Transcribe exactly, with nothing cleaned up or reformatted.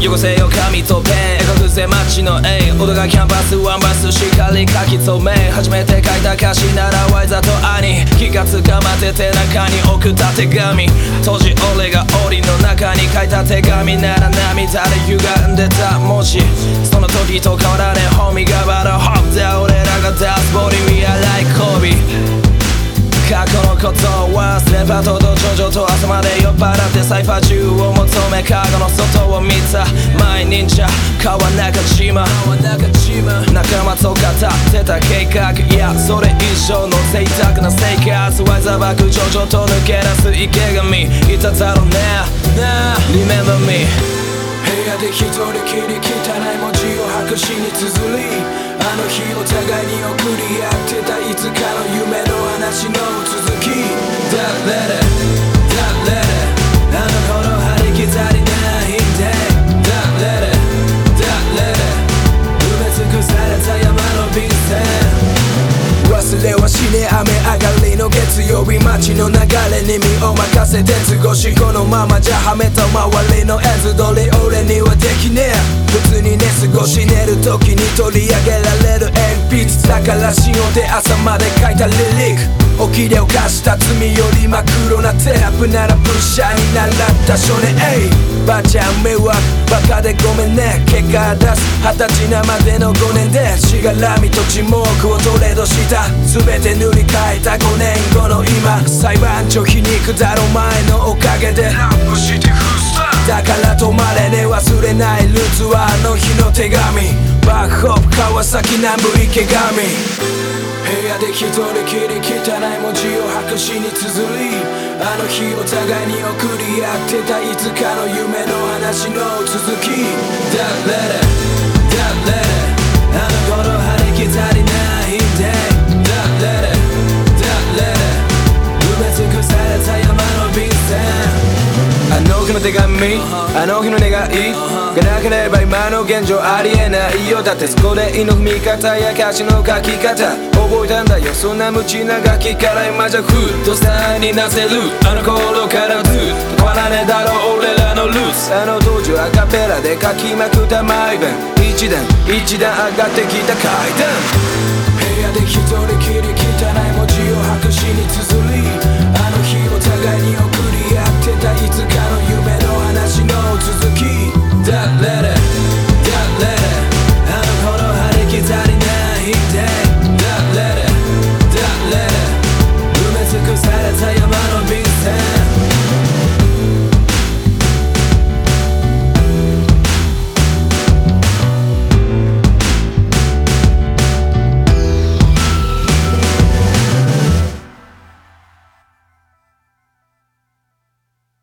よこせよ紙とペン描くぜ街の絵音がキャンパスワンバスしっかり書き留め初めて書いた歌詞ならわざと兄気がつかまってて中に送った手紙当時俺が檻の中に書いた手紙なら涙で歪んでた文字その時と変わらねえホミがバラホップで俺らが出すボディ We are like Kobe過去のことを忘れパトとジョジョと朝まで酔っ払ってサイファー中を求めカゴの外を見た前忍者川中島仲間と語ってた計画いやそれ以上の贅沢な生活わざばくジョジョと抜け出す池上いただろうねなあ Remember me部屋で一人きり汚い文字を白紙に綴りあの日お互いに送り合ってたいつかの夢の話の続き That letter, that letter あの頃張りきたりないんで That letter, that letter 埋め尽くされた山の便箋忘れはしねえ雨上がりの月曜日街の流れに身を任せて過ごしこのままじゃはめた周りの絵図通り俺にはできねえ普通に寝過ごし寝る時に取り上げられる鉛筆だからしようで朝まで書いたリリック起きで犯した罪より真っ黒なテープならプッシャーに習った少年エイばあちゃん迷惑バカでごめんね結果出す二十歳なまでのごねんでしがらみと沈黙をトレードした全て塗り替えたごねんごの今裁判所皮肉だろ前のおかげでラップしてフスタだから止まれね忘れないルーツはあの日の手紙バックホップ川崎南部池上部屋で一人きり汚い文字を白紙に綴りあの日お互いに送り合ってたいつかの夢の話の続き That letter, that letter あの頃張りきたりないんで That letter, that letter 埋め尽くされた山の便箋あの日の手紙あの日の願いがなければ今の現状ありえないよだってそこで意の踏み方や歌詞の書き方覚えたんだよそんな無知なガキから今じゃふっとスターになせるあの頃からずっと変わらねえだろう俺らのルーツあの当時アカペラで書きまくった毎晩一段一段上がってきた階段部屋で一人きり